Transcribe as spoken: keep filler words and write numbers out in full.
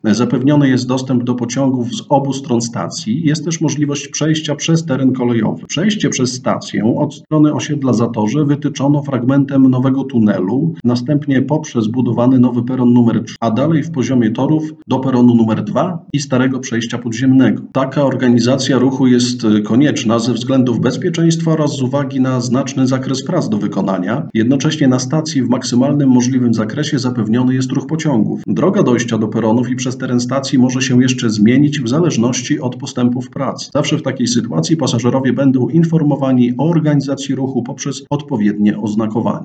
Zapewniony jest dostęp do pociągów z obu stron stacji. Jest też możliwość przejścia przez teren kolejowy. Przejście przez stację od strony osiedla Zatorze wytyczono fragmentem nowego tunelu, następnie poprzez budowany nowy peron numer trzy, a dalej w poziomie torów do peronu numer dwa i starego przejścia podziemnego. Taka organizacja ruchu jest konieczna ze względów bezpieczeństwa oraz z uwagi na znaczny zakres prac do wykonania. Jednocześnie na stacji w maksymalnym możliwym zakresie zapewniony jest ruch pociągów. Droga dojścia do peronów i przez teren stacji może się jeszcze zmienić w zależności od postępów prac. Zawsze w takiej sytuacji pasażerowie będą informowani o organizacji ruchu poprzez odpowiednie oznakowanie.